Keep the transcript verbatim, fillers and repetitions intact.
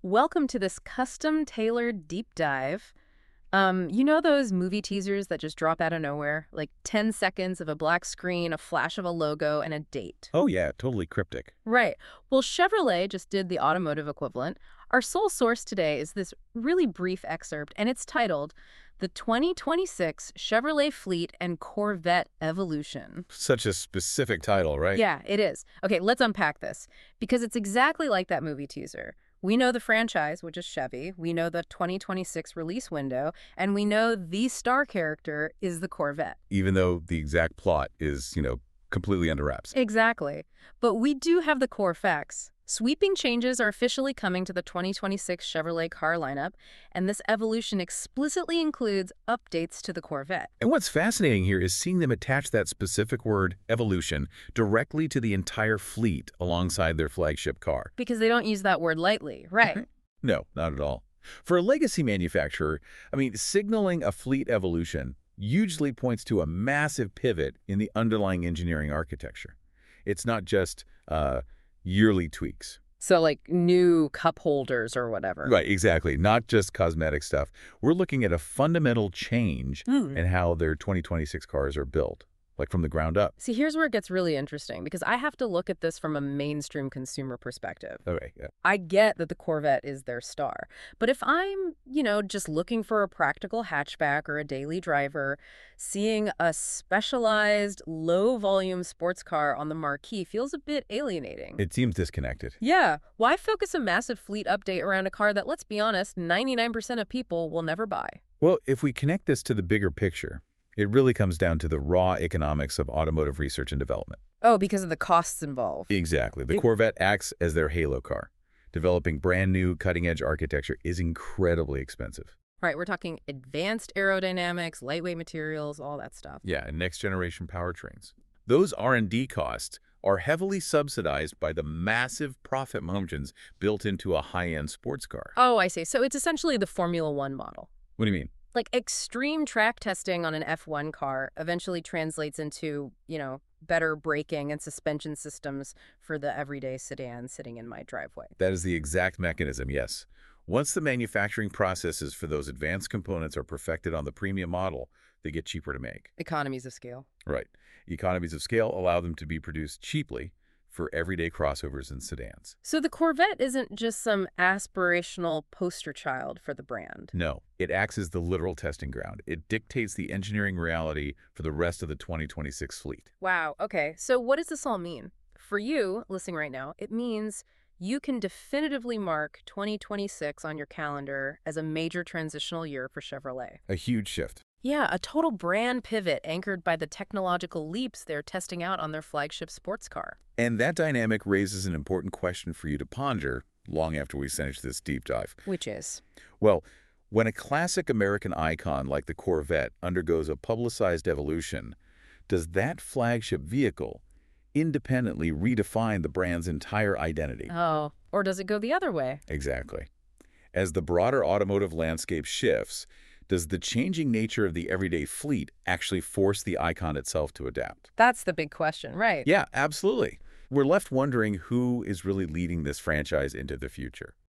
Welcome to this custom-tailored deep dive. Um, you know those movie teasers that just drop out of nowhere? Like ten seconds of a black screen, a flash of a logo, and a date. Oh, yeah, totally cryptic. Right. Well, Chevrolet just did the automotive equivalent. Our sole source today is this really brief excerpt, and it's titled The twenty twenty-six Chevrolet Fleet and Corvette Evolution. Such a specific title, right? Yeah, it is. Okay, let's unpack this, because it's exactly like that movie teaser. We know the franchise, which is Chevy. We know the twenty twenty-six release window, and we know the star character is the Corvette. Even though the exact plot is, you know, completely under wraps. Exactly. But we do have the core facts. Sweeping changes are officially coming to the twenty twenty-six Chevrolet car lineup, and this evolution explicitly includes updates to the Corvette. And what's fascinating here is seeing them attach that specific word, evolution, directly to the entire fleet alongside their flagship car. Because they don't use that word lightly, right? No, not at all. For a legacy manufacturer, I mean, signaling a fleet evolution usually points to a massive pivot in the underlying engineering architecture. It's not just uh, yearly tweaks. So like new cup holders or whatever. Right, exactly. Not just cosmetic stuff. We're looking at a fundamental change Mm. in how their twenty twenty-six cars are built, like from the ground up. See, here's where it gets really interesting, because I have to look at this from a mainstream consumer perspective. Okay, yeah. I get that the Corvette is their star, but if I'm, you know, just looking for a practical hatchback or a daily driver, seeing a specialized, low-volume sports car on the marquee feels a bit alienating. It seems disconnected. Yeah, why focus a massive fleet update around a car that, let's be honest, ninety-nine percent of people will never buy? Well, if we connect this to the bigger picture, it really comes down to the raw economics of automotive research and development. Oh, because of the costs involved. Exactly. The It- Corvette acts as their halo car. Developing brand new cutting-edge architecture is incredibly expensive. Right, we're talking advanced aerodynamics, lightweight materials, all that stuff. Yeah, and next-generation powertrains. Those R and D costs are heavily subsidized by the massive profit margins built into a high-end sports car. Oh, I see. So it's essentially the Formula One model. What do you mean? Like extreme track testing on an F one car eventually translates into, you know, better braking and suspension systems for the everyday sedan sitting in my driveway. That is the exact mechanism, yes. Once the manufacturing processes for those advanced components are perfected on the premium model, they get cheaper to make. Economies of scale. Right. Economies of scale allow them to be produced cheaply for everyday crossovers and sedans. So the Corvette isn't just some aspirational poster child for the brand. No, it acts as the literal testing ground. It dictates the engineering reality for the rest of the twenty twenty-six fleet. Wow, okay. So what does this all mean? For you, listening right now, it means you can definitively mark twenty twenty-six on your calendar as a major transitional year for Chevrolet. A huge shift. Yeah, a total brand pivot anchored by the technological leaps they're testing out on their flagship sports car. And that dynamic raises an important question for you to ponder long after we finish this deep dive. Which is? Well, when a classic American icon like the Corvette undergoes a publicized evolution, does that flagship vehicle independently redefine the brand's entire identity? Oh, or does it go the other way? Exactly. As the broader automotive landscape shifts, does the changing nature of the everyday fleet actually force the icon itself to adapt? That's the big question, right? Yeah, absolutely. We're left wondering who is really leading this franchise into the future.